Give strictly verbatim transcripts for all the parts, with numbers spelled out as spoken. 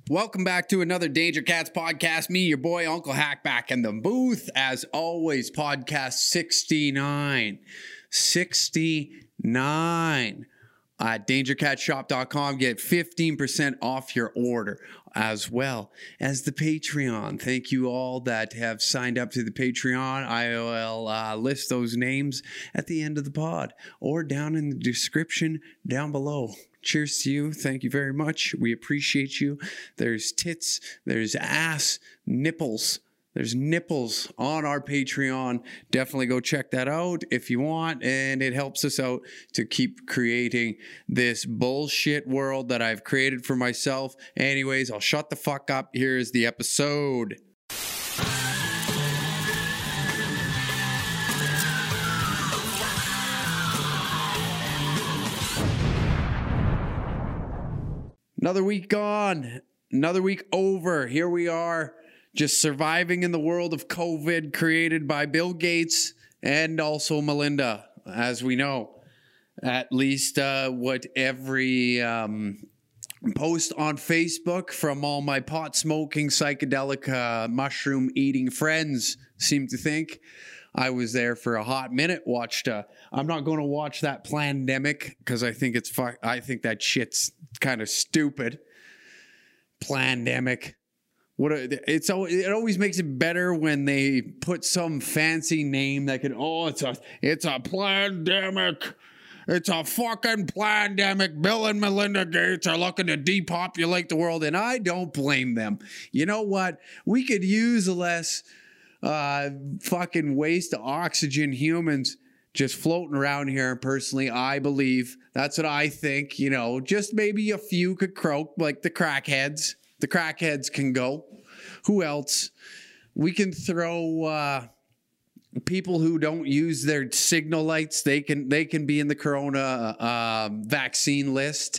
Welcome back to another Danger Cats podcast. Me, your boy, Uncle Hack, back in the booth. As always, podcast sixty-nine. sixty-nine. At danger cat shop dot com. Get fifteen percent off your order, as well as the Patreon. Thank you all that have signed up to the Patreon. I will uh, list those names at the end of the pod or down in the description down below. Cheers to you. Thank you very much. We appreciate you. There's tits, there's ass, nipples. There's nipples on our Patreon. Definitely go check that out if you want. And it helps us out to keep creating this bullshit world that I've created for myself. Anyways, I'll shut the fuck up. Here's the episode. Another week gone, another week over. Here we are, just surviving in the world of COVID created by Bill Gates and also Melinda, as we know. At least uh, what every um, post on Facebook from all my pot-smoking, psychedelic, uh, mushroom-eating friends seem to think. I was there for a hot minute, watched, uh, I'm not going to watch that Plandemic because I think it's, fu- I think that shit's kind of stupid. Plandemic. What a, it's it always makes it better when they put some fancy name that can, oh, it's a, it's a plandemic. It's a fucking plandemic. Bill and Melinda Gates are looking to depopulate the world, and I don't blame them. You know what? We could use less uh, fucking waste of oxygen humans just floating around here. Personally, I believe that's what I think. You know, just maybe a few could croak, like the crackheads. The crackheads can go. Who else? We can throw uh, people who don't use their signal lights. They can they can be in the corona uh, vaccine list.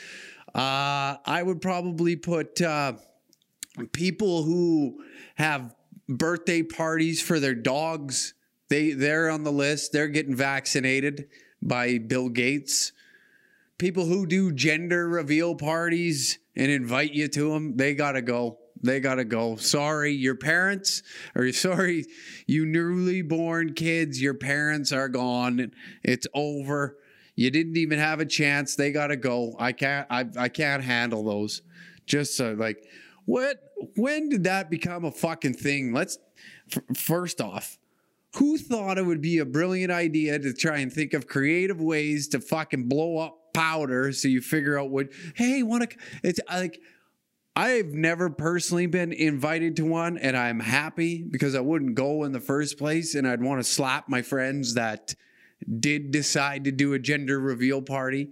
Uh, I would probably put uh, people who have birthday parties for their dogs. They, they're on the list. They're getting vaccinated by Bill Gates. People who do gender reveal parties and invite you to them, they got to go. They got to go. Sorry, your parents, or sorry, you newly born kids, your parents are gone. It's over. You didn't even have a chance. They got to go. I can't, I, I can't handle those. Just uh, like, what, when did that become a fucking thing? Let's, f- first off, who thought it would be a brilliant idea to try and think of creative ways to fucking blow up powder so you figure out what, hey, want to, it's like, I've never personally been invited to one, and I'm happy because I wouldn't go in the first place, and I'd want to slap my friends that did decide to do a gender reveal party.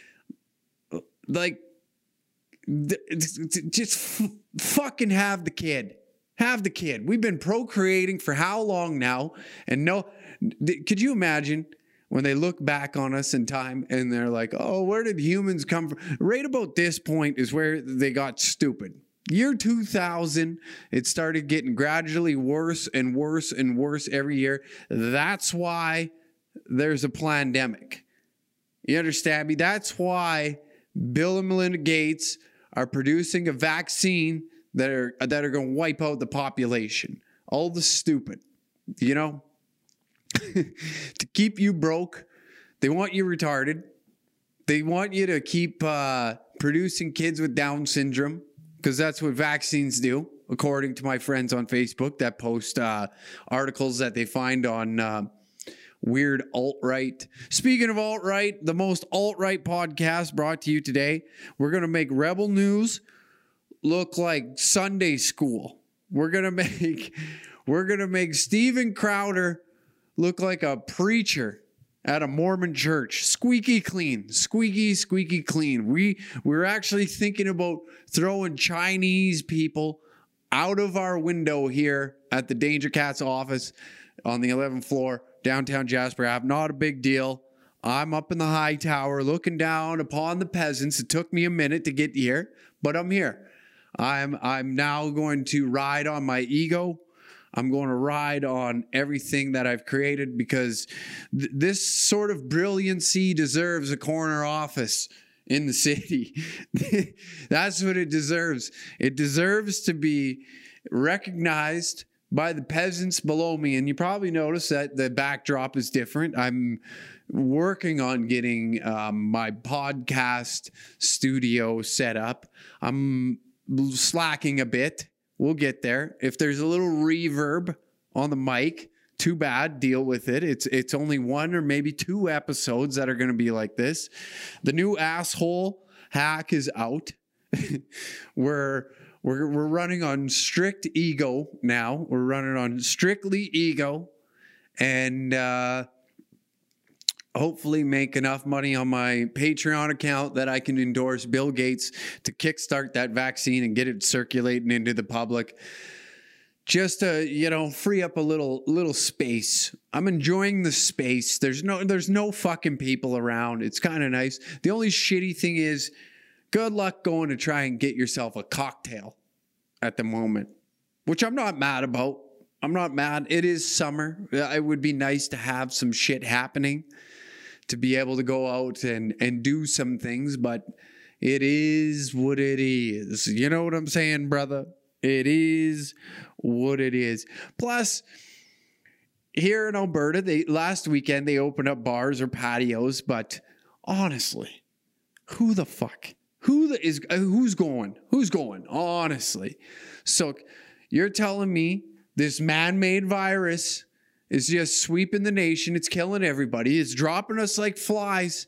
Like, just f- fucking have the kid. Have the kid. We've been procreating for how long now? And no, could you imagine when they look back on us in time and they're like, oh, where did humans come from? Right about this point is where they got stupid. Year two thousand, it started getting gradually worse and worse and worse every year. That's why there's a plandemic. You understand me? That's why Bill and Melinda Gates are producing a vaccine that are that are going to wipe out the population. All the stupid, you know, to keep you broke. They want you retarded. They want you to keep uh, producing kids with Down syndrome because that's what vaccines do, according to my friends on Facebook that post uh, articles that they find on uh, weird alt-right. Speaking of alt-right, the most alt-right podcast brought to you today. We're going to make Rebel News look like Sunday school. We're gonna make we're gonna make Steven Crowder look like a preacher at a Mormon church. Squeaky clean, squeaky, squeaky clean. We we're actually thinking about throwing Chinese people out of our window here at the Danger Cats office on the eleventh floor, downtown Jasper Ave. Not a big deal. I'm up in the high tower looking down upon the peasants. It took me a minute to get here, but I'm here. I'm I'm now going to ride on my ego. I'm going to ride on everything that I've created because th- this sort of brilliancy deserves a corner office in the city. That's what it deserves. It deserves to be recognized by the peasants below me. And you probably notice that the backdrop is different. I'm working on getting um, my podcast studio set up. I'm slacking a bit. We'll get there. If there's a little reverb on the mic, too bad, deal with it. It's it's only one or maybe two episodes that are going to be like this. The new asshole hack is out. we're, we're, we're running on strict ego now. We're running on strictly ego. And uh, hopefully make enough money on my Patreon account that I can endorse Bill Gates to kickstart that vaccine and get it circulating into the public. Just to, you know, free up a little little space. I'm enjoying the space. There's no there's no fucking people around. It's kind of nice. The only shitty thing is, good luck going to try and get yourself a cocktail at the moment, which I'm not mad about. I'm not mad. It is summer. It would be nice to have some shit happening, to be able to go out and, and do some things, but it is what it is. You know what I'm saying, brother? It is what it is. Plus, here in Alberta, they last weekend they opened up bars or patios, but honestly, who the fuck? Who the, is uh, who's going? Who's going? Honestly. So you're telling me this man-made virus is just sweeping the nation, it's killing everybody, it's dropping us like flies,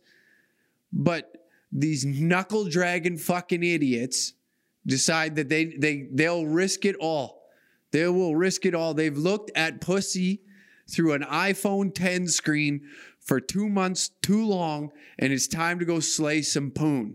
but these knuckle-dragging fucking idiots decide that they, they, they'll risk it all. They will risk it all. They've looked at pussy through an iPhone ten screen for two months too long, and it's time to go slay some poon.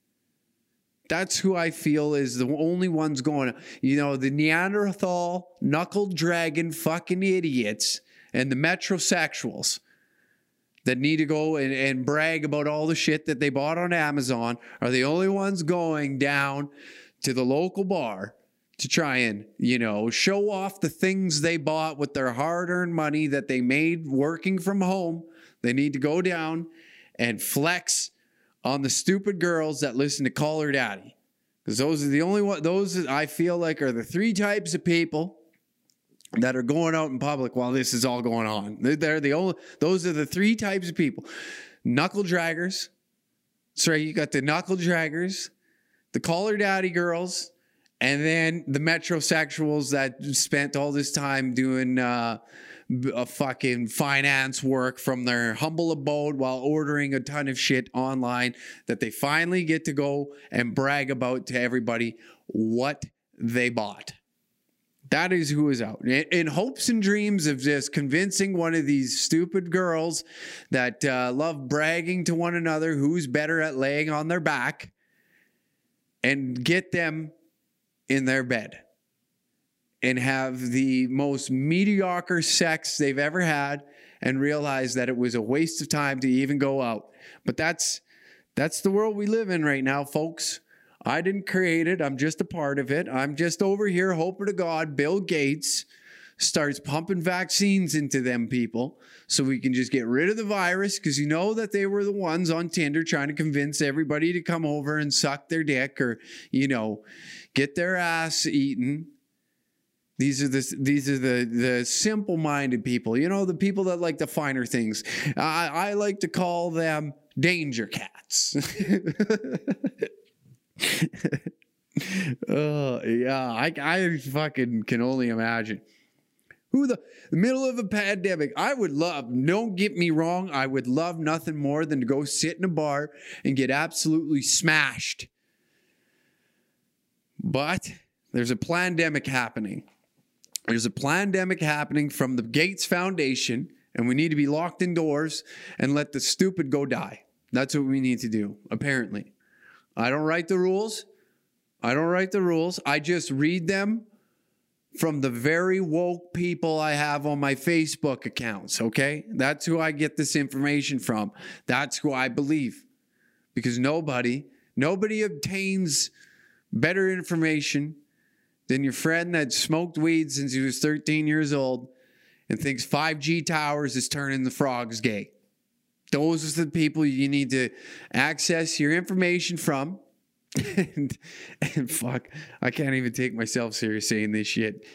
That's who I feel is the only ones going. You know, the Neanderthal, knuckle-dragging fucking idiots and the metrosexuals that need to go and, and brag about all the shit that they bought on Amazon are the only ones going down to the local bar to try and, you know, show off the things they bought with their hard-earned money that they made working from home. They need to go down and flex on the stupid girls that listen to Call Her Daddy. Because those are the only one, those I feel like are the three types of people that are going out in public while this is all going on. They're, they're the only, those are the three types of people. Knuckle draggers. That's right, you got the knuckle draggers, the Call Her Daddy girls, and then the metrosexuals that spent all this time doing uh, a fucking finance work from their humble abode while ordering a ton of shit online that they finally get to go and brag about to everybody what they bought. That is who is out. In hopes and dreams of just convincing one of these stupid girls that uh, love bragging to one another who's better at laying on their back and get them in their bed and have the most mediocre sex they've ever had and realize that it was a waste of time to even go out. But that's that's the world we live in right now, folks. I didn't create it. I'm just a part of it. I'm just over here hoping to God Bill Gates starts pumping vaccines into them people so we can just get rid of the virus, because you know that they were the ones on Tinder trying to convince everybody to come over and suck their dick or, you know, get their ass eaten. These are the these are the the simple-minded people. You know, the people that like the finer things. I, I like to call them danger cats. Oh, yeah, I, I fucking can only imagine. Who the, the middle of a pandemic, I would love, don't get me wrong, I would love nothing more than to go sit in a bar and get absolutely smashed. But there's a pandemic happening. There's a pandemic happening from the Gates Foundation, and we need to be locked indoors and let the stupid go die. That's what we need to do, apparently. I don't write the rules. I don't write the rules. I just read them from the very woke people I have on my Facebook accounts, okay? That's who I get this information from. That's who I believe. Because nobody, nobody obtains better information than your friend that smoked weed since he was thirteen years old and thinks five G towers is turning the frogs gay. Those are the people you need to access your information from. And, and fuck, I can't even take myself serious saying this shit.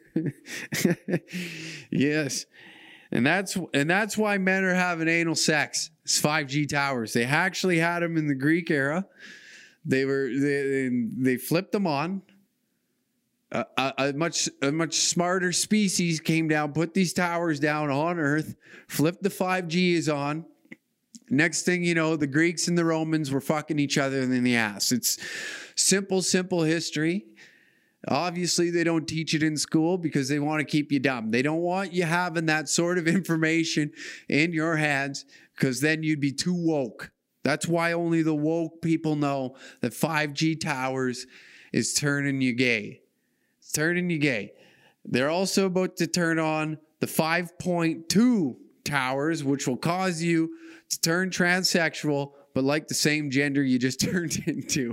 Yes. And that's and that's why men are having anal sex. It's five G towers. They actually had them in the Greek era. They were they they flipped them on. A, a, a much a much smarter species came down, put these towers down on Earth, flipped the five Gs on. Next thing you know, the Greeks and the Romans were fucking each other in the ass. It's simple, simple history. Obviously, they don't teach it in school because they want to keep you dumb. They don't want you having that sort of information in your hands because then you'd be too woke. That's why only the woke people know that five G towers is turning you gay. It's turning you gay. They're also about to turn on the five point two towers, which will cause you to turn transsexual, but like the same gender you just turned into.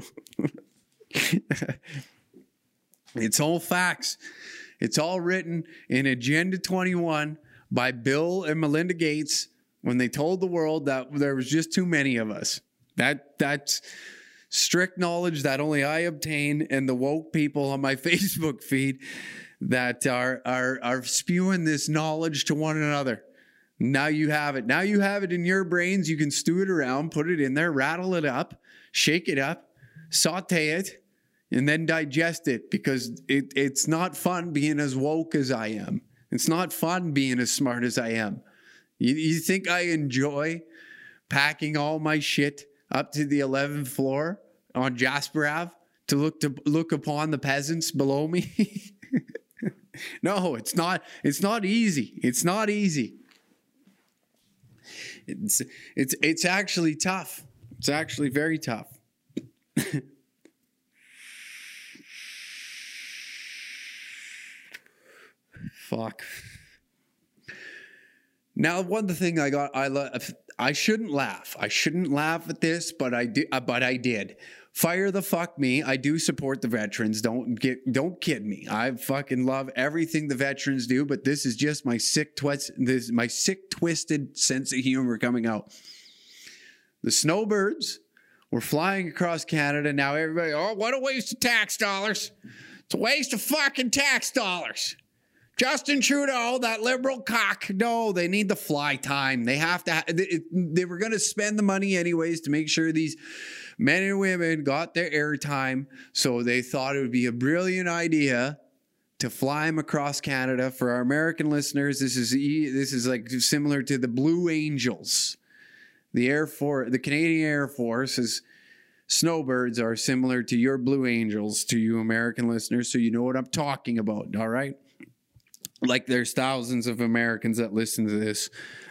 It's all facts. It's all written in Agenda twenty-one by Bill and Melinda Gates when they told the world that there was just too many of us. That that's strict knowledge that only I obtain and the woke people on my Facebook feed that are are are spewing this knowledge to one another. Now you have it. Now you have it in your brains. You can stew it around, put it in there, rattle it up, shake it up, saute it, and then digest it because it, it's not fun being as woke as I am. It's not fun being as smart as I am. You, you think I enjoy packing all my shit up to the eleventh floor on Jasper Ave to look to look upon the peasants below me? No, it's not. It's not easy. It's not easy. It's it's it's actually tough. It's actually very tough. Fuck. Now, one thing I got, I love. I shouldn't laugh. I shouldn't laugh at this, but I did. But I did. Fire the fuck me. I do support the veterans. Don't get. Don't kid me. I fucking love everything the veterans do. But this is just my sick twist. This my sick twisted sense of humor coming out. The snowbirds were flying across Canada. Now everybody, oh, what a waste of tax dollars! It's a waste of fucking tax dollars. Justin Trudeau, that liberal cock. No, they need the fly time. They have to. Ha- they, they were going to spend the money anyways to make sure these men and women got their airtime. So they thought it would be a brilliant idea to fly them across Canada. For our American listeners, this is this is like similar to the Blue Angels. The Air Force, the Canadian Air Force is. Snowbirds are similar to your Blue Angels to you American listeners, so you know what I'm talking about. All right. Like there's thousands of Americans that listen to this,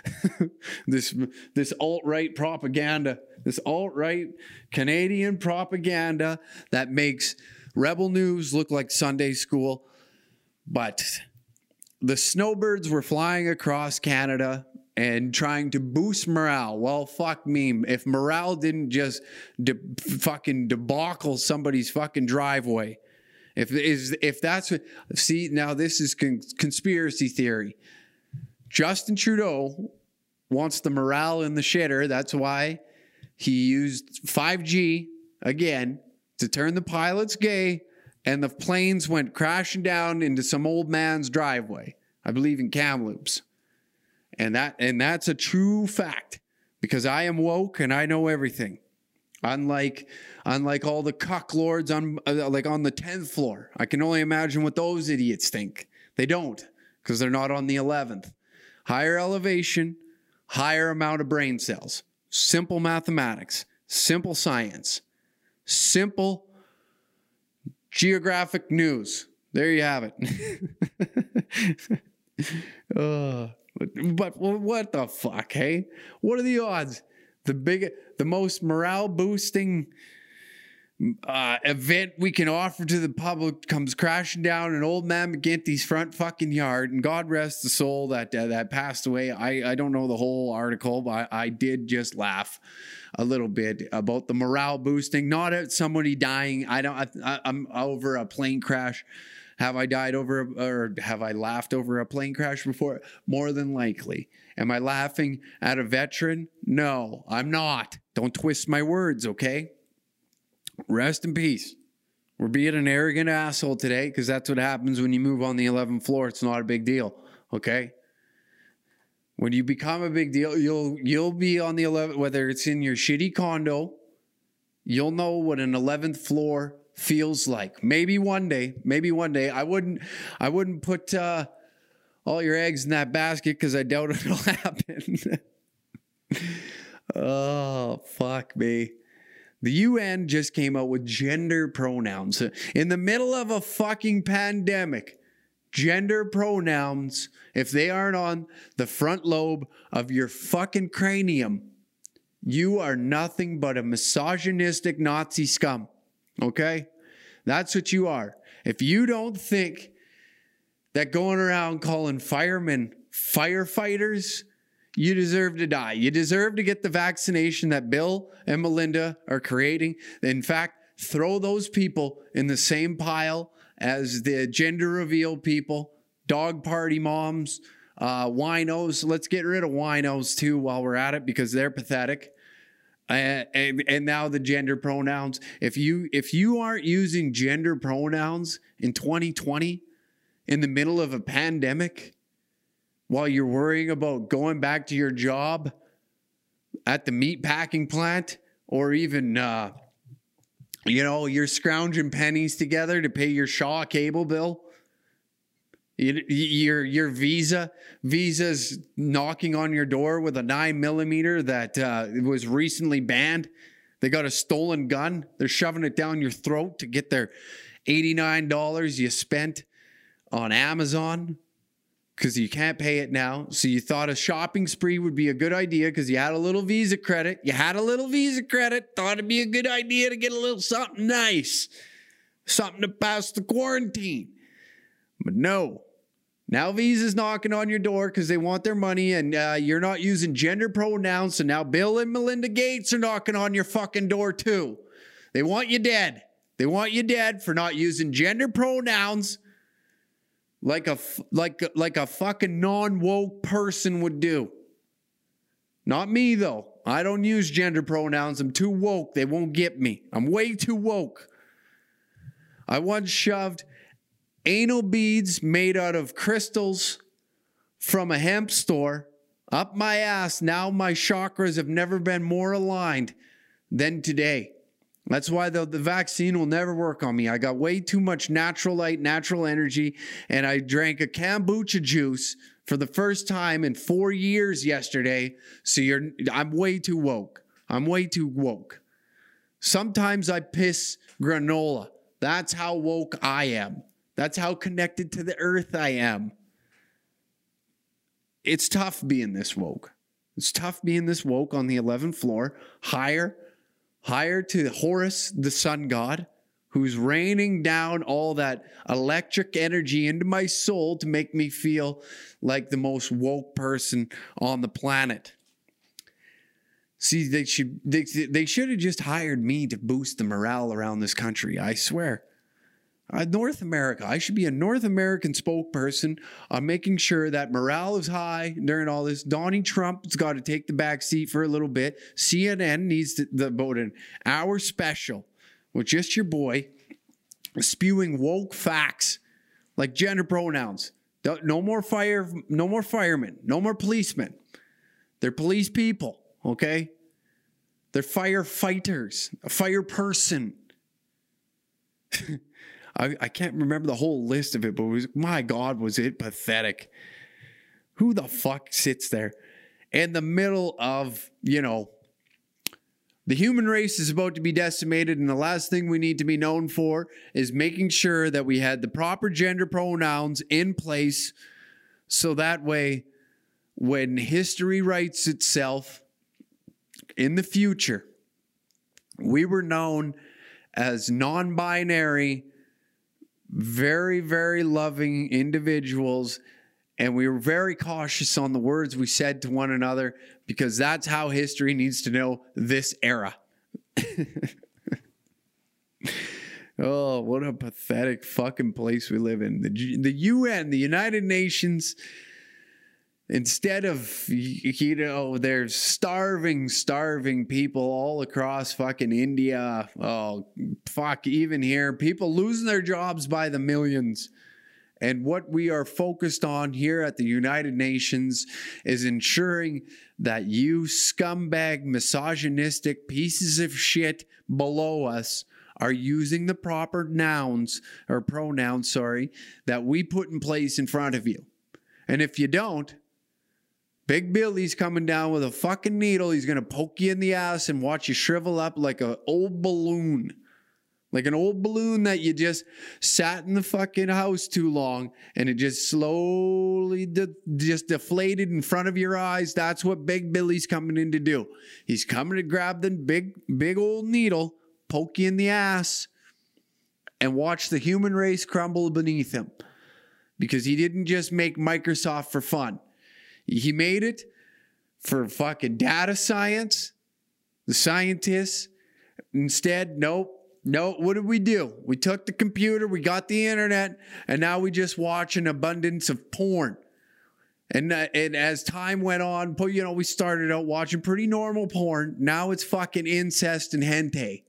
this, this alt-right propaganda, this alt-right Canadian propaganda that makes Rebel News look like Sunday school. But the snowbirds were flying across Canada and trying to boost morale. Well, fuck me. If morale didn't just de- fucking debacle somebody's fucking driveway, If is if that's what, see, now this is con- conspiracy theory. Justin Trudeau wants the morale in the shitter. That's why he used five G again to turn the pilots gay, and the planes went crashing down into some old man's driveway. I believe in Kamloops, and that and that's a true fact because I am woke and I know everything. Unlike, unlike all the cucklords on uh, like on the tenth floor. I can only imagine what those idiots think. They don't, because they're not on the eleventh. Higher elevation, higher amount of brain cells. Simple mathematics, simple science, simple geographic news. There you have it. uh, but, but what the fuck, hey? What are the odds? The big, the most morale boosting uh, event we can offer to the public comes crashing down in old man McGinty's front fucking yard. And God rest the soul that uh, that passed away. I, I don't know the whole article, but I, I did just laugh a little bit about the morale boosting. Not at somebody dying. I don't. I, I'm over a plane crash. Have I died over a, or have I laughed over a plane crash before? More than likely. Am I laughing at a veteran? No, I'm not. Don't twist my words, okay? Rest in peace. We're being an arrogant asshole today because that's what happens when you move on the eleventh floor. It's not a big deal, okay? When you become a big deal, you'll you'll be on the eleventh, whether it's in your shitty condo, you'll know what an eleventh floor feels like. Maybe one day, maybe one day. I wouldn't I wouldn't put uh, all your eggs in that basket because I doubt it'll happen. Oh, fuck me. The U N just came out with gender pronouns. In the middle of a fucking pandemic, gender pronouns, if they aren't on the front lobe of your fucking cranium, you are nothing but a misogynistic Nazi scum. Okay? That's what you are. If you don't think that going around calling firemen firefighters, you deserve to die. You deserve to get the vaccination that Bill and Melinda are creating. In fact, throw those people in the same pile as the gender reveal people, dog party moms, uh, winos. Let's get rid of winos too while we're at it because they're pathetic. Uh, and, and now the gender pronouns. If you if you aren't using gender pronouns in twenty twenty, in the middle of a pandemic, while you're worrying about going back to your job at the meat packing plant, or even, uh, you know, you're scrounging pennies together to pay your Shaw cable bill. Your your Visa, Visa's knocking on your door with a nine millimeter that uh, was recently banned. They got a stolen gun. They're shoving it down your throat to get their eighty-nine dollars you spent on Amazon because you can't pay it now. So you thought a shopping spree would be a good idea because you had a little Visa credit. You had a little Visa credit. Thought it'd be a good idea to get a little something nice. Something to pass the quarantine. But no. Now Visa's knocking on your door because they want their money and uh, you're not using gender pronouns. So now Bill and Melinda Gates are knocking on your fucking door too. They want you dead. They want you dead for not using gender pronouns like a, like, like a fucking non-woke person would do. Not me though. I don't use gender pronouns. I'm too woke. They won't get me. I'm way too woke. I once shoved anal beads made out of crystals from a hemp store up my ass. Now my chakras have never been more aligned than today. That's why the, the vaccine will never work on me. I got way too much natural light, natural energy, and I drank a kombucha juice for the first time in four years yesterday. So you're, I'm way too woke. I'm way too woke. Sometimes I piss granola. That's how woke I am. That's how connected to the earth I am. It's tough being this woke. It's tough being this woke on the eleventh floor, higher, higher to Horus, the sun god, who's raining down all that electric energy into my soul to make me feel like the most woke person on the planet. See, they should they, they should have just hired me to boost the morale around this country, I swear. Uh, North America. I should be a North American spokesperson on making sure that morale is high during all this. Donnie Trump's got to take the back seat for a little bit. C N N needs to, the, about an hour special with just your boy spewing woke facts like gender pronouns. No more fire, no more firemen, no more policemen. They're police people, okay? They're firefighters, a fire person. I, I can't remember the whole list of it, but it was, my God, was it pathetic. Who the fuck sits there in the middle of, you know, the human race is about to be decimated, and the last thing we need to be known for is making sure that we had the proper gender pronouns in place so that way when history writes itself in the future, we were known as non-binary, very, very loving individuals, and we were very cautious on the words we said to one another because that's how history needs to know this era. Oh, what a pathetic fucking place we live in. The, the U N, the United Nations, instead of, you know, there's starving, starving people all across fucking India. Oh, fuck, even here. People losing their jobs by the millions. And what we are focused on here at the United Nations is ensuring that you scumbag, misogynistic pieces of shit below us are using the proper nouns or pronouns, sorry, that we put in place in front of you. And if you don't, Big Billy's coming down with a fucking needle. He's going to poke you in the ass and watch you shrivel up like an old balloon. Like an old balloon that you just sat in the fucking house too long and it just slowly de- just deflated in front of your eyes. That's what Big Billy's coming in to do. He's coming to grab the big, big old needle, poke you in the ass, and watch the human race crumble beneath him. Because he didn't just make Microsoft for fun. He made it for fucking data science, the scientists. Instead, nope. No, what did we do? We took the computer, we got the internet, and now we just watch an abundance of porn. And, uh, and as time went on, you know, we started out watching pretty normal porn. Now it's fucking incest and hentai.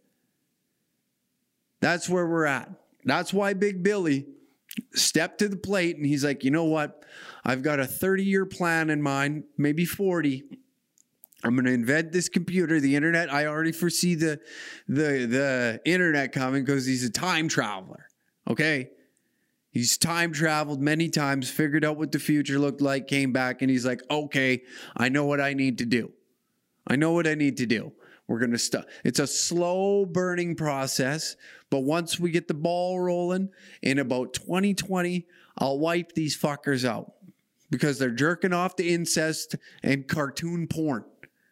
That's where we're at. That's why Big Billy stepped to the plate and he's like, you know what? I've got a thirty-year plan in mind, maybe forty. I'm going to invent this computer, the internet. I already foresee the the the internet coming because he's a time traveler. Okay? He's time traveled many times, figured out what the future looked like, came back, and he's like, okay, I know what I need to do. I know what I need to do. We're going to start. It's a slow burning process, but once we get the ball rolling, in about twenty twenty, I'll wipe these fuckers out because they're jerking off to incest and cartoon porn.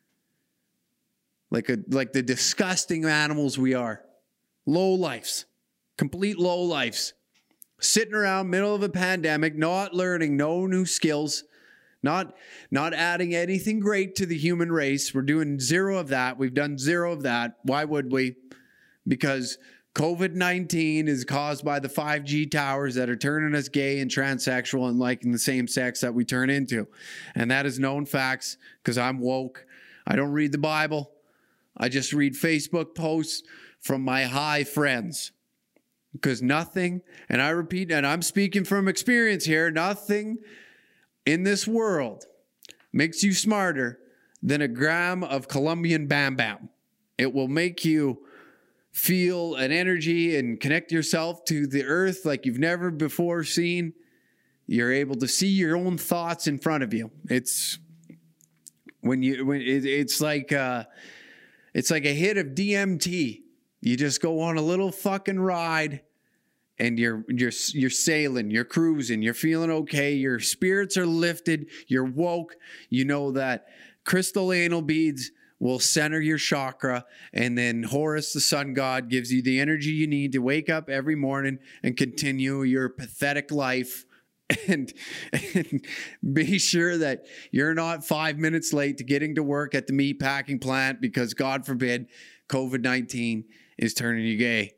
Like a like the disgusting animals we are. Low lives. Complete low lives. Sitting around middle of a pandemic, not learning no new skills, not, not adding anything great to the human race. We're doing zero of that. We've done zero of that. Why would we? Because covid nineteen is caused by the five G towers that are turning us gay and transsexual and liking the same sex that we turn into. And that is known facts because I'm woke. I don't read the Bible. I just read Facebook posts from my high friends. Because nothing, and I repeat, and I'm speaking from experience here, nothing in this world makes you smarter than a gram of Colombian Bam Bam. It will make you feel an energy and connect yourself to the earth like you've never before seen. You're able to see your own thoughts in front of you. It's when you when it, it's like uh, it's like a hit of D M T. You just go on a little fucking ride and you're you're you're sailing, you're cruising, you're feeling okay, your spirits are lifted, you're woke. You know that crystal anal beads will center your chakra, and then Horus, the sun god, gives you the energy you need to wake up every morning and continue your pathetic life. And, and be sure that you're not five minutes late to getting to work at the meat packing plant because, God forbid, covid nineteen is turning you gay.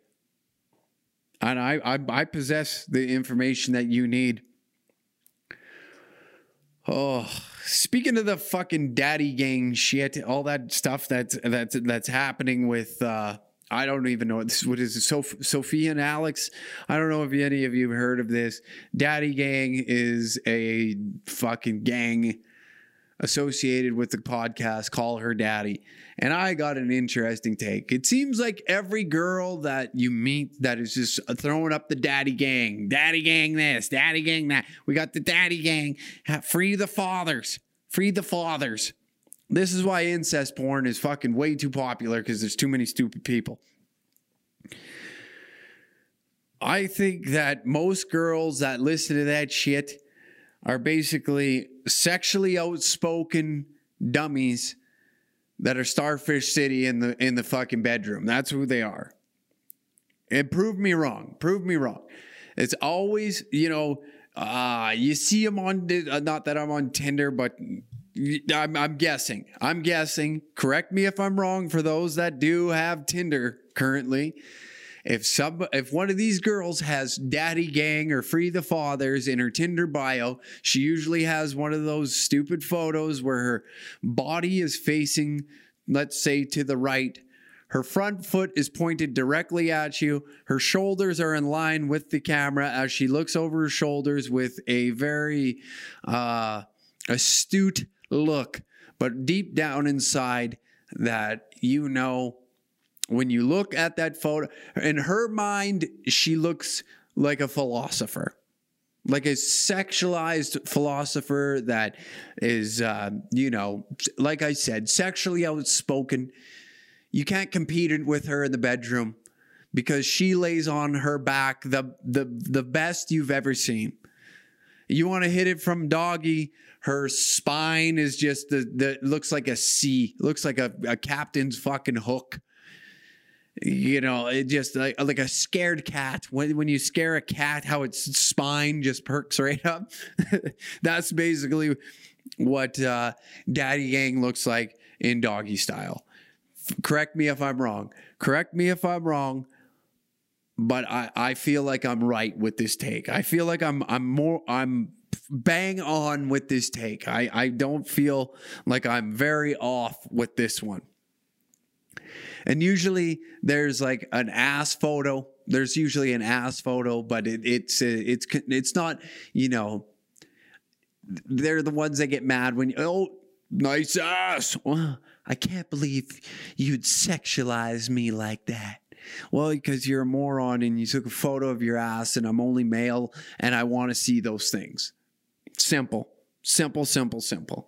And I, I, I possess the information that you need. Oh, speaking of the fucking daddy gang shit, all that stuff that's that's that's happening with uh, I don't even know what this what is it, Soph- Sophia and Alex. I don't know if any of you have heard of this. Daddy gang is a fucking gang associated with the podcast Call Her Daddy. And I got an interesting take. It seems like every girl that you meet that is just throwing up the daddy gang. Daddy gang this, daddy gang that. We got the daddy gang. Free the fathers. Free the fathers. This is why incest porn is fucking way too popular, because there's too many stupid people. I think that most girls that listen to that shit are basically sexually outspoken dummies that are Starfish City in the in the fucking bedroom. That's who they are. And prove me wrong. Prove me wrong. It's always, you know, uh, you see them on, uh, not that I'm on Tinder, but I'm, I'm guessing. I'm guessing. Correct me if I'm wrong for those that do have Tinder currently. if some if one of these girls has Daddy Gang or Free the Fathers in her Tinder bio, she usually has one of those stupid photos where her body is facing, let's say, to the right. Her front foot is pointed directly at you. Her shoulders are in line with the camera as she looks over her shoulders with a very uh, astute look. But deep down inside, that you know, when you look at that photo, in her mind, she looks like a philosopher. Like a sexualized philosopher that is, uh, you know, like I said, sexually outspoken. You can't compete with her in the bedroom because she lays on her back the the the best you've ever seen. You want to hit it from doggy, her spine is just the, the looks like a C, looks like a, a captain's fucking hook. You know, it just like like a scared cat. When when you scare a cat, how its spine just perks right up. That's basically what uh, Daddy Gang looks like in doggy style. Correct me if I'm wrong. Correct me if I'm wrong. But I, I feel like I'm right with this take. I feel like I'm I'm more I'm bang on with this take. I, I don't feel like I'm very off with this one. And usually there's like an ass photo. There's usually an ass photo, but it, it's it's it's not, you know, they're the ones that get mad when you, oh, nice ass. Well, I can't believe you'd sexualize me like that. Well, because you're a moron and you took a photo of your ass and I'm only male and I want to see those things. Simple, simple, simple, simple.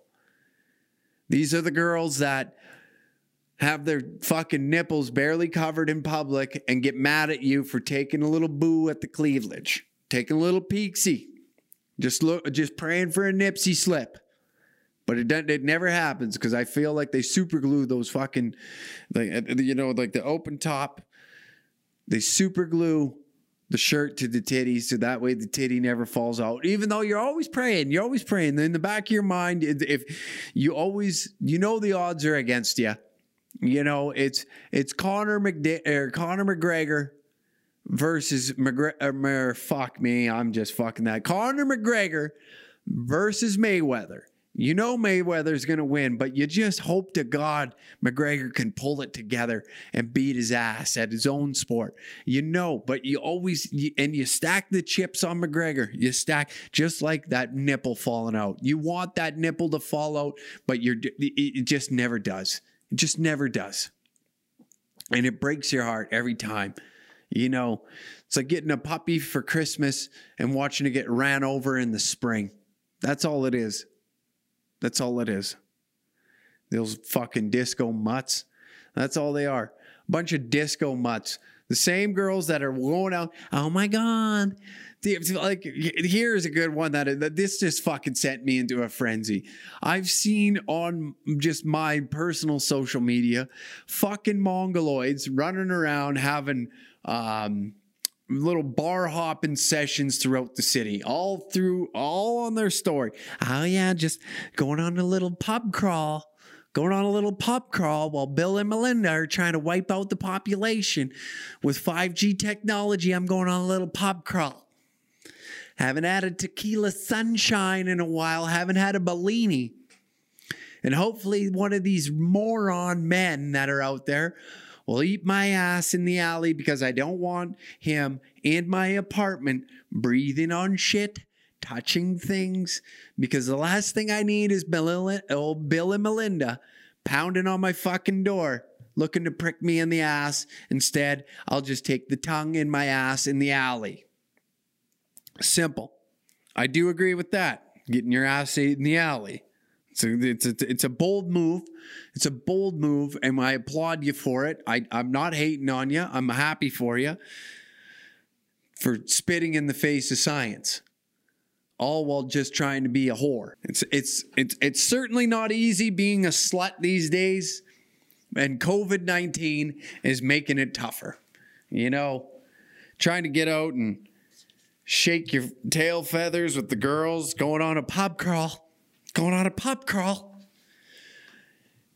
These are the girls that have their fucking nipples barely covered in public and get mad at you for taking a little boo at the cleavage, taking a little peeksy, just look, just praying for a nipsy slip. But it it never happens because I feel like they super glue those fucking, like, you know, like the open top. They super glue the shirt to the titty so that way the titty never falls out. Even though you're always praying, you're always praying. In the back of your mind, if you always, you know, the odds are against you. You know, it's it's Conor McD- or Conor McGregor versus McGregor. Fuck me, I'm just fucking that. Conor McGregor versus Mayweather. You know Mayweather's going to win, but you just hope to God McGregor can pull it together and beat his ass at his own sport. You know, but you always, you, and you stack the chips on McGregor. You stack just like that nipple falling out. You want that nipple to fall out, but you're it just never does. It just never does. And it breaks your heart every time. You know, it's like getting a puppy for Christmas and watching it get ran over in the spring. That's all it is. That's all it is. Those fucking disco mutts. That's all they are. A bunch of disco mutts. The same girls that are going out. Oh my God. Like, here's a good one that, that this just fucking sent me into a frenzy. I've seen on just my personal social media fucking mongoloids running around having um, little bar hopping sessions throughout the city, all through, all on their story. Oh yeah, just going on a little pub crawl, going on a little pub crawl while Bill and Melinda are trying to wipe out the population with five G technology. I'm going on a little pub crawl. Haven't had a tequila sunshine in a while. Haven't had a Bellini. And hopefully one of these moron men that are out there will eat my ass in the alley because I don't want him in my apartment breathing on shit, touching things, because the last thing I need is Bill, old Bill and Melinda pounding on my fucking door looking to prick me in the ass. Instead, I'll just take the tongue in my ass in the alley. Simple. I do agree with that. Getting your ass ate in the alley. It's a, it's a, it's a bold move. It's a bold move, and I applaud you for it. I, I'm not hating on you. I'm happy for you for spitting in the face of science, all while just trying to be a whore. It's it's it's it's certainly not easy being a slut these days, and COVID nineteen is making it tougher. You know, trying to get out and shake your tail feathers with the girls, going on a pub crawl, going on a pub crawl.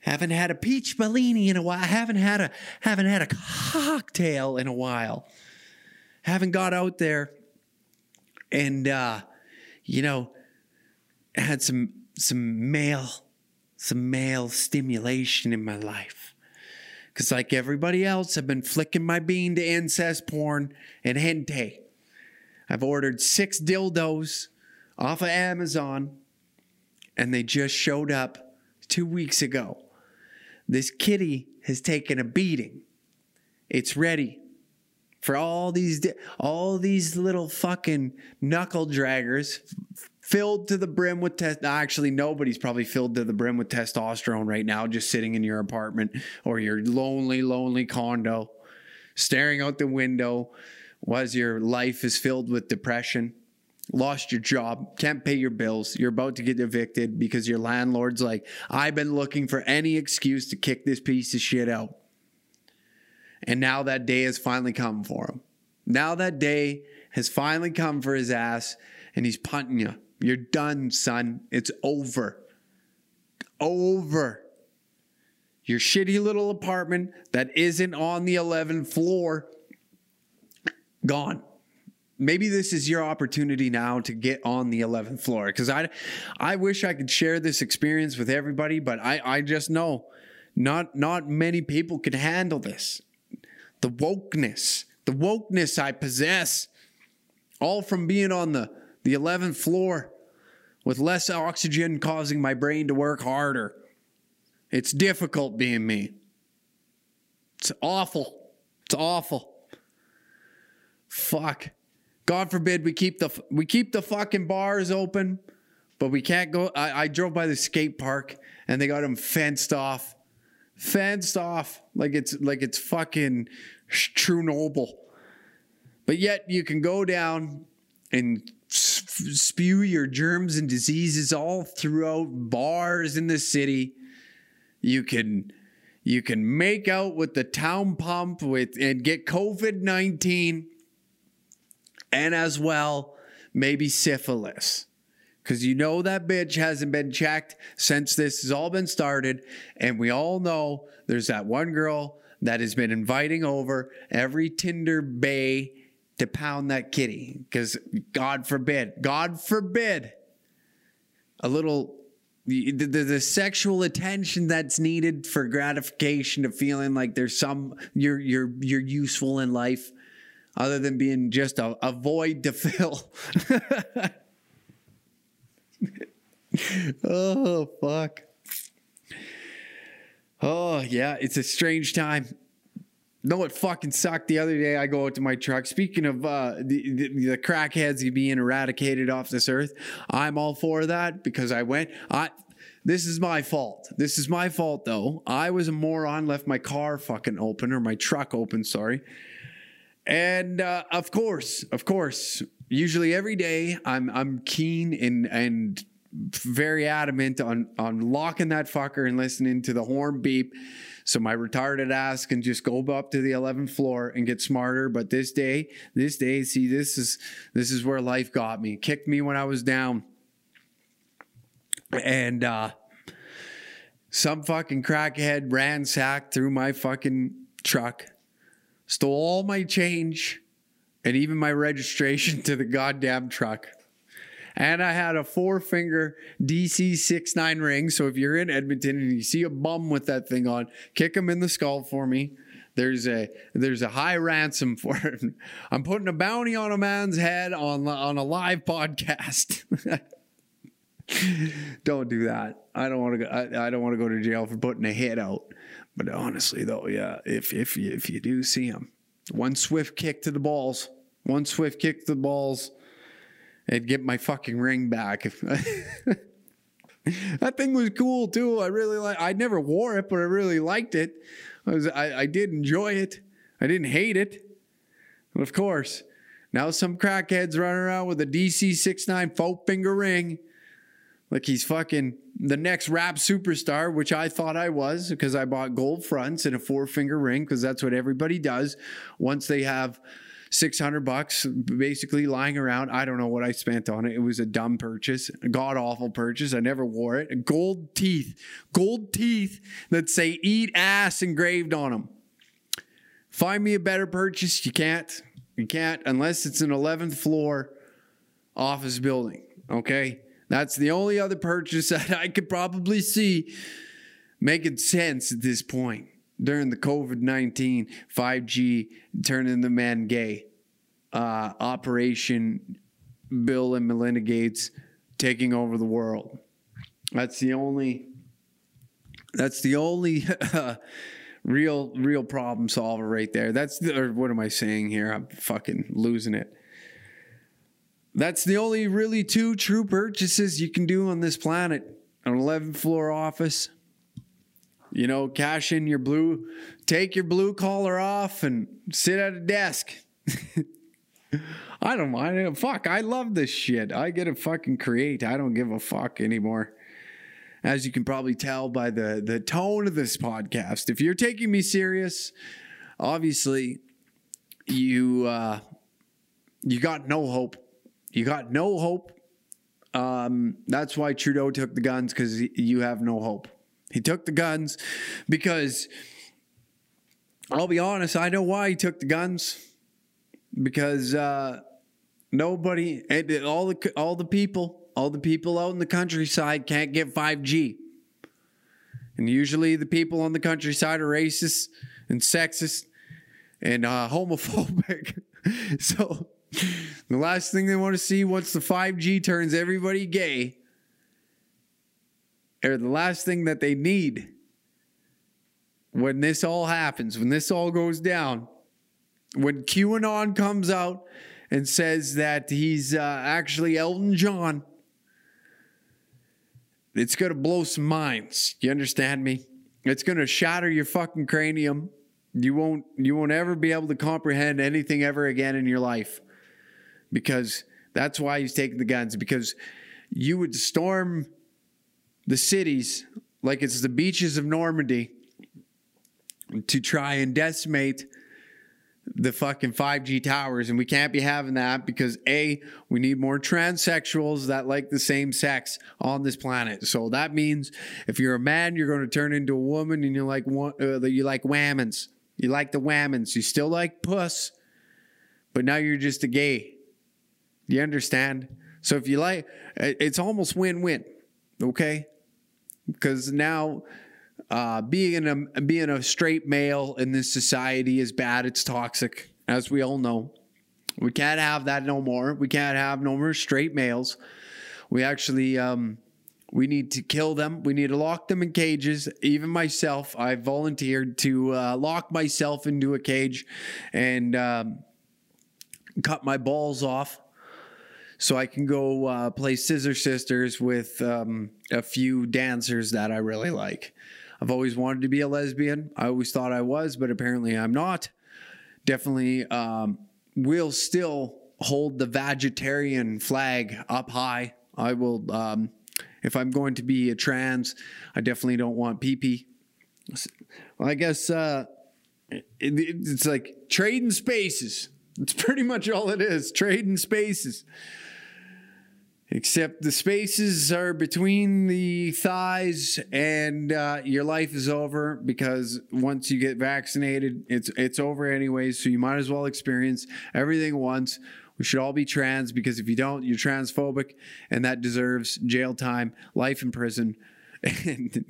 Haven't had a peach Bellini in a while. Haven't had a haven't had a cocktail in a while. Haven't got out there and uh, you know, had some some male some male stimulation in my life. Cause like everybody else, I've been flicking my bean to incest porn and hentai. I've ordered six dildos off of Amazon, and they just showed up two weeks ago. This kitty has taken a beating. It's ready for all these all these little fucking knuckle draggers filled to the brim with test. Actually, nobody's probably filled to the brim with testosterone right now, just sitting in your apartment or your lonely, lonely condo, staring out the window as your life is filled with depression. Lost your job, can't pay your bills, you're about to get evicted because your landlord's like, I've been looking for any excuse to kick this piece of shit out. And now that day has finally come for him. Now that day has finally come for his ass, and he's punting you. You're done, son. It's over. Over. Your shitty little apartment that isn't on the eleventh floor, gone. Maybe this is your opportunity now to get on the eleventh floor. Because I, I wish I could share this experience with everybody, but I, I just know not, not many people can handle this. The wokeness, the wokeness I possess, all from being on the, the eleventh floor with less oxygen causing my brain to work harder. It's difficult being me. It's awful. It's awful. Fuck. God forbid we keep the we keep the fucking bars open, but we can't go. I, I drove by the skate park and they got them fenced off, fenced off like it's like it's fucking Chernobyl. But yet you can go down and spew your germs and diseases all throughout bars in the city. You can you can make out with the town pump with and get COVID nineteen. And as well, maybe syphilis. Because you know that bitch hasn't been checked since this has all been started. And we all know there's that one girl that has been inviting over every Tinder bae to pound that kitty. Because God forbid, God forbid, a little, the, the, the sexual attention that's needed for gratification of feeling like there's some, you're, you're, you're useful in life. Other than being just a, a void to fill. Oh, fuck. Oh, yeah, it's a strange time. No, it fucking sucked. The other day I go out to my truck. Speaking of uh, the, the, the crackheads being eradicated off this earth, I'm all for that because I went... I. This is my fault. This is my fault, though. I was a moron, left my car fucking open, or my truck open, sorry. And uh, of course, of course, usually every day I'm I'm keen and and very adamant on on locking that fucker and listening to the horn beep, so my retarded ass can just go up to the eleventh floor and get smarter. But this day, this day, see, this is this is where life got me, kicked me when I was down, and uh, some fucking crackhead ransacked through my fucking truck. Stole all my change and even my registration to the goddamn truck. And I had a four-finger D C six nine ring. So if you're in Edmonton and you see a bum with that thing on, kick him in the skull for me. There's a there's a high ransom for it. I'm putting a bounty on a man's head on, on a live podcast. Don't do that. I don't want to go. I, I don't want to go to jail for putting a hit out. But honestly, though, yeah, if if you if you do see him, one swift kick to the balls, one swift kick to the balls, and get my fucking ring back. That thing was cool too. I really like. I never wore it, but I really liked it. I was I, I did enjoy it. I didn't hate it. But of course, now some crackheads running around with a D C six nine four finger ring. Like he's fucking the next rap superstar, which I thought I was because I bought gold fronts and a four-finger ring because that's what everybody does once they have six hundred bucks basically lying around. I don't know what I spent on it. It was a dumb purchase, a god awful purchase. I never wore it. Gold teeth, gold teeth that say eat ass engraved on them. Find me a better purchase. You can't. You can't unless it's an eleventh floor office building. Okay. That's the only other purchase that I could probably see making sense at this point during the COVID nineteen five G turning the man gay uh, Operation Bill and Melinda Gates taking over the world. That's the only that's the only uh, real real problem solver right there. That's the, or what am I saying here? I'm fucking losing it. That's the only really two true purchases you can do on this planet. An eleventh floor office. You know, cash in your blue, take your blue collar off and sit at a desk. I don't mind. Fuck, I love this shit. I get to fucking create. I don't give a fuck anymore. As you can probably tell by the, the tone of this podcast. If you're taking me serious, obviously, you uh, you got no hope. You got no hope. Um, that's why Trudeau took the guns, because you have no hope. He took the guns because, I'll be honest, I know why he took the guns. Because uh, nobody, all the all the people, all the people out in the countryside can't get five G. And usually the people on the countryside are racist and sexist and uh, homophobic. So the last thing they want to see once the five G turns everybody gay, or the last thing that they need when this all happens, when this all goes down, when QAnon comes out and says that he's uh, actually Elton John, it's going to blow some minds. You understand me? It's going to shatter your fucking cranium. You won't, you won't ever be able to comprehend anything ever again in your life. Because that's why he's taking the guns. Because you would storm the cities like it's the beaches of Normandy to try and decimate the fucking five G towers. And we can't be having that because, A, we need more transsexuals that like the same sex on this planet. So that means if you're a man, you're going to turn into a woman, and you like uh, you like whammons. You like the whammons. You still like puss, but now you're just a gay. You understand? So if you like, it's almost win-win, okay? Because now uh, being a being a straight male in this society is bad. It's toxic, as we all know. We can't have that no more. We can't have no more straight males. We actually um, we need to kill them. We need to lock them in cages. Even myself, I volunteered to uh, lock myself into a cage and um, cut my balls off. So I can go uh, play Scissor Sisters with um, a few dancers that I really like. I've always wanted to be a lesbian. I always thought I was, but apparently I'm not. Definitely um, will still hold the vegetarian flag up high. I will, um, if I'm going to be a trans, I definitely don't want pee-pee. Well, I guess uh, it, it's like trading spaces. It's pretty much all it is, trading spaces. Except the spaces are between the thighs, and uh, your life is over, because once you get vaccinated, it's it's over anyways. So you might as well experience everything once. We should all be trans, because if you don't, you're transphobic, and that deserves jail time, life in prison. And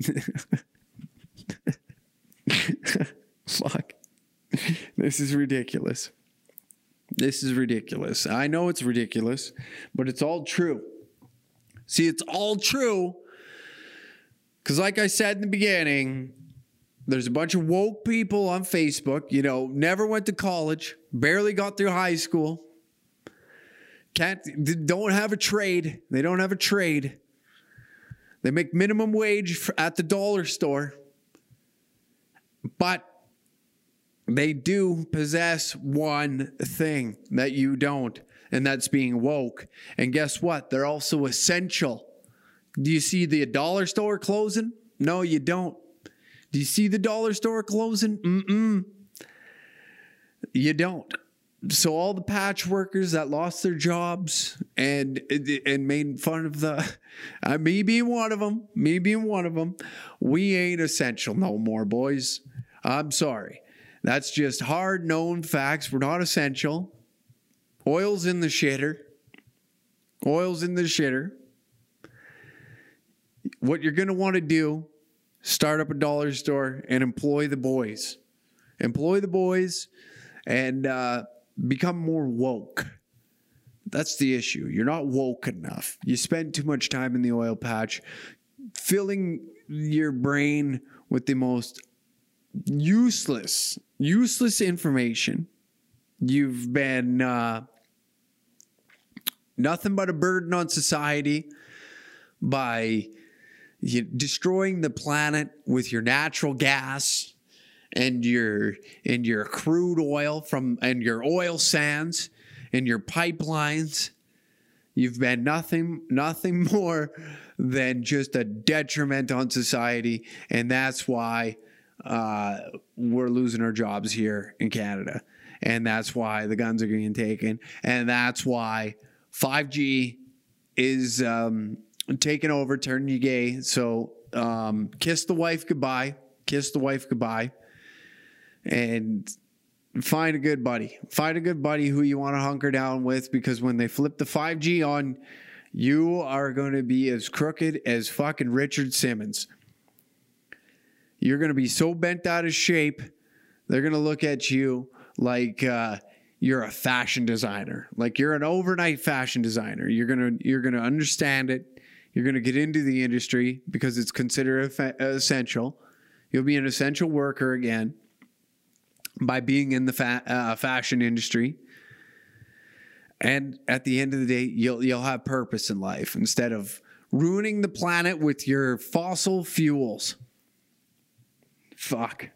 fuck, this is ridiculous. This is ridiculous. I know it's ridiculous, but it's all true. See, it's all true because, like I said in the beginning, there's a bunch of woke people on Facebook, you know, never went to college, barely got through high school, can't, don't have a trade. They don't have a trade. They make minimum wage at the dollar store, but they do possess one thing that you don't, and that's being woke. And guess what? They're also essential. Do you see the dollar store closing? No, you don't. Do you see the dollar store closing? Mm-mm. You don't. so all the patch workers that lost their jobs and and made fun of the, uh, me being one of them, me being one of them, we ain't essential no more, boys. I'm sorry. That's just hard known facts. We're not essential. Oil's in the shitter. Oil's in the shitter. What you're going to want to do, start up a dollar store and employ the boys. Employ the boys and uh, become more woke. That's the issue. You're not woke enough. You spend too much time in the oil patch filling your brain with the most useless, useless information. You've been uh, nothing but a burden on society by you, destroying the planet with your natural gas and your and your crude oil from and your oil sands and your pipelines. You've been nothing, nothing more than just a detriment on society, and that's why uh, we're losing our jobs here in Canada, and that's why the guns are getting taken, and that's why five G is um, taking over, turning you gay. So um, kiss the wife goodbye, kiss the wife goodbye, and find a good buddy. Find a good buddy who you want to hunker down with, because when they flip the five G on, you are going to be as crooked as fucking Richard Simmons. You're going to be so bent out of shape, they're going to look at you like uh, you're a fashion designer. Like you're an overnight fashion designer. You're going to you're going to understand it. You're going to get into the industry because it's considered essential. You'll be an essential worker again by being in the fa- uh, fashion industry. And at the end of the day, you'll you'll have purpose in life instead of ruining the planet with your fossil fuels. Fuck.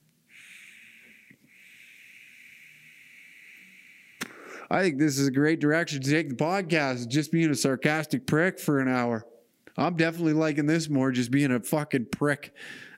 I think this is a great direction to take the podcast, just being a sarcastic prick for an hour. I'm definitely liking this more, just being a fucking prick.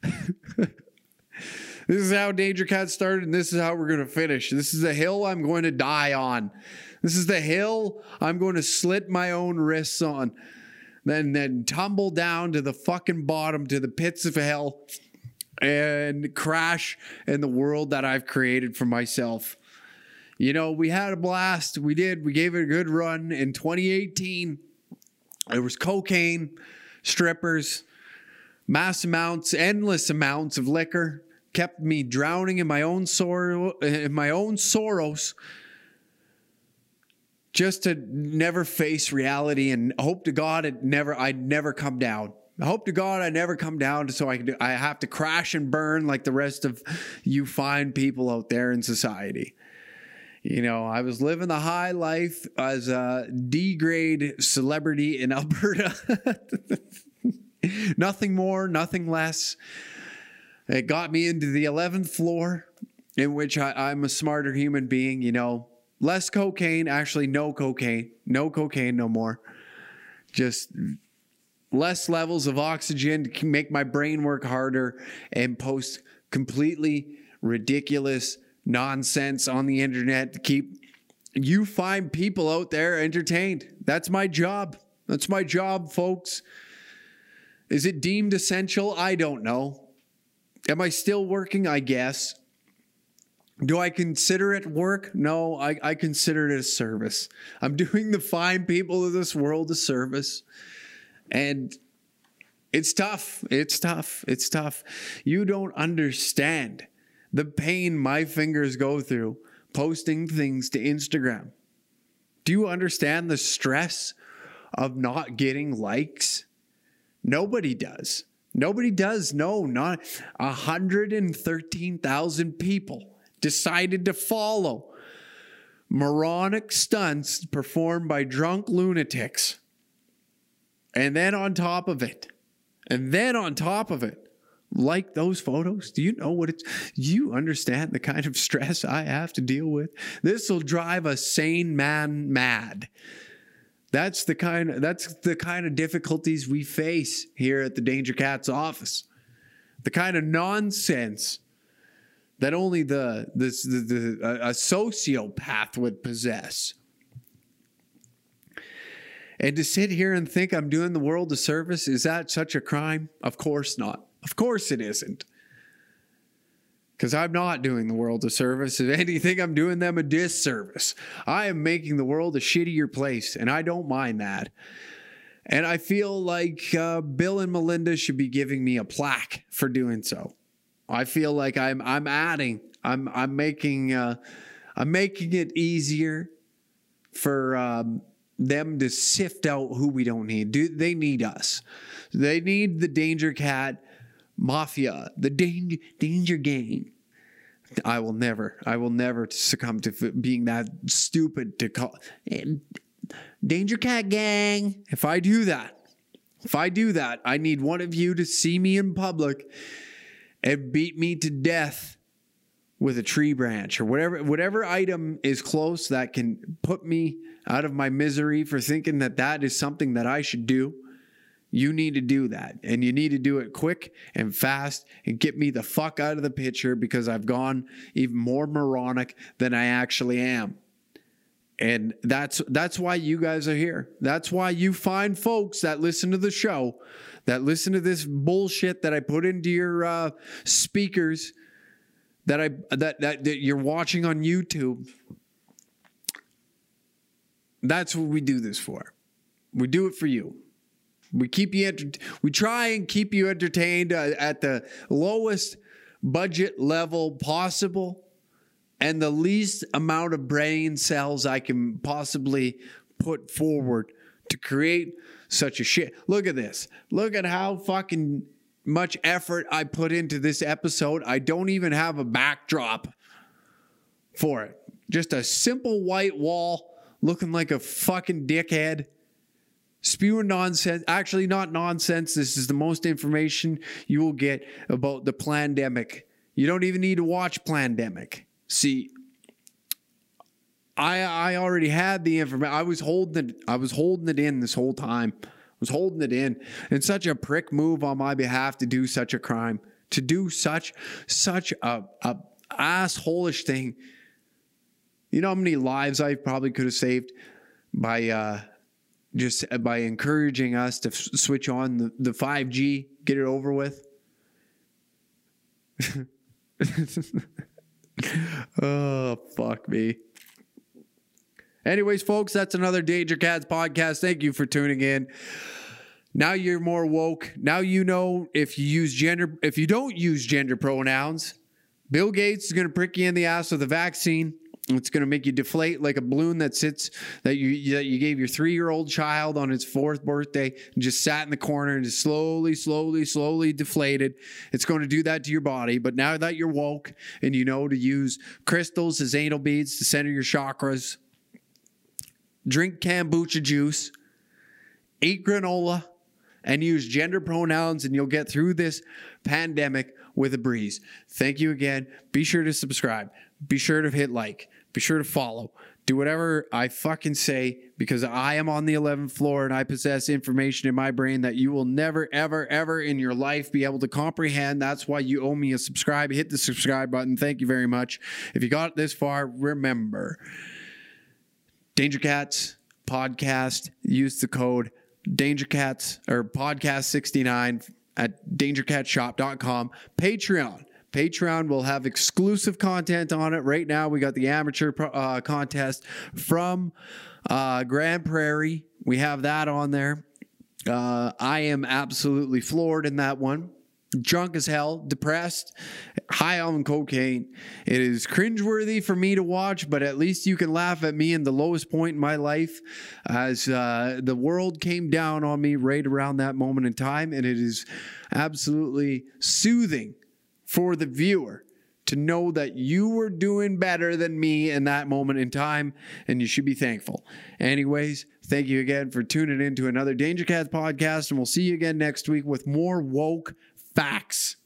This is how Danger Cat started, and this is how we're going to finish. This is the hill I'm going to die on. This is the hill I'm going to slit my own wrists on. Then, then tumble down to the fucking bottom, to the pits of hell, and crash in the world that I've created for myself. You know, we had a blast. We did. We gave it a good run in twenty eighteen. There was cocaine, strippers, mass amounts, endless amounts of liquor. Kept me drowning in my own sorrow, in my own sorrows, just to never face reality and hope to God it never, I'd never come down. I hope to God I never come down so I can. I have to crash and burn like the rest of you fine people out there in society. You know, I was living the high life as a D-grade celebrity in Alberta. Nothing more, nothing less. It got me into the eleventh floor, in which I, I'm a smarter human being, you know. Less cocaine, actually no cocaine. No cocaine no more. Just less levels of oxygen to make my brain work harder and post completely ridiculous nonsense on the internet to keep you fine people out there entertained. That's my job. That's my job, folks. Is it deemed essential? I don't know. Am I still working? I guess. Do I consider it work? No, I, I consider it a service. I'm doing the fine people of this world a service. And it's tough. It's tough. It's tough. You don't understand the pain my fingers go through posting things to Instagram. Do you understand the stress of not getting likes? Nobody does. Nobody does. No, not one hundred thirteen thousand people decided to follow moronic stunts performed by drunk lunatics. And then on top of it, and then on top of it, like those photos. Do you know what it's, do you understand the kind of stress I have to deal with? This will drive a sane man mad. That's the kind of, that's the kind of difficulties we face here at the Danger Cat's office. The kind of nonsense that only the this the, the a, a sociopath would possess. And to sit here and think I'm doing the world a service, is that such a crime? Of course not. Of course it isn't. Because I'm not doing the world a service. If anything, I'm doing them a disservice. I am making the world a shittier place, and I don't mind that. And I feel like uh, Bill and Melinda should be giving me a plaque for doing so. I feel like I'm I'm adding, I'm I'm making uh, I'm making it easier for um, them to sift out who we don't need. Do they need us? They need the Danger Cat Mafia, the danger danger gang. I will never, I will never succumb to being that stupid to call Danger Cat Gang. If I do that, if I do that, I need one of you to see me in public and beat me to death with a tree branch or whatever, whatever item is close that can put me out of my misery for thinking that that is something that I should do. You need to do that, and you need to do it quick and fast and get me the fuck out of the picture because I've gone even more moronic than I actually am. And that's that's why you guys are here. That's why you find folks that listen to the show, that listen to this bullshit that I put into your uh, speakers, that I that, that that you're watching on YouTube. That's what we do this for. We do it for you. We keep you. Enter- we try and keep you entertained uh, at the lowest budget level possible, and the least amount of brain cells I can possibly put forward to create such a shit. Look at this. Look at how fucking much effort I put into this episode. I don't even have a backdrop for it. Just a simple white wall looking like a fucking dickhead. Spewing nonsense. Actually, not nonsense. This is the most information you will get about the pandemic. You don't even need to watch Plandemic. See, I I already had the information. I was holding it. I was holding it in this whole time. I was holding it in. It's such a prick move on my behalf to do such a crime, to do such such a a assholish thing. You know how many lives I probably could have saved by uh, just by encouraging us to f- switch on the, the five G, get it over with. Oh, fuck me. Anyways, folks, that's another Danger Cats podcast. Thank you for tuning in. Now you're more woke. Now you know if you use gender, if you don't use gender pronouns, Bill Gates is going to prick you in the ass with a vaccine. It's going to make you deflate like a balloon that sits, that you that you gave your three-year-old child on its fourth birthday and just sat in the corner and just slowly, slowly, slowly deflated. It's going to do that to your body. But now that you're woke and you know to use crystals as anal beads to center your chakras, drink kombucha juice, eat granola, and use gender pronouns, and you'll get through this pandemic with a breeze. Thank you again. Be sure to subscribe. Be sure to hit like. Be sure to follow. Do whatever I fucking say, because I am on the eleventh floor and I possess information in my brain that you will never, ever, ever in your life be able to comprehend. That's why you owe me a subscribe. Hit the subscribe button. Thank you very much. If you got this far, remember, Danger Cats podcast. Use the code Danger Cats or podcast sixty-nine at danger cat shop dot com. Patreon. Patreon will have exclusive content on it. Right now, we got the amateur uh, contest from uh, Grand Prairie. We have that on there. Uh, I am absolutely floored in that one. Drunk as hell, depressed, high on cocaine. It is cringeworthy for me to watch, but at least you can laugh at me in the lowest point in my life as uh, the world came down on me right around that moment in time, and it is absolutely soothing for the viewer to know that you were doing better than me in that moment in time, and you should be thankful. Anyways, thank you again for tuning in to another Danger Cats podcast, and we'll see you again next week with more woke facts.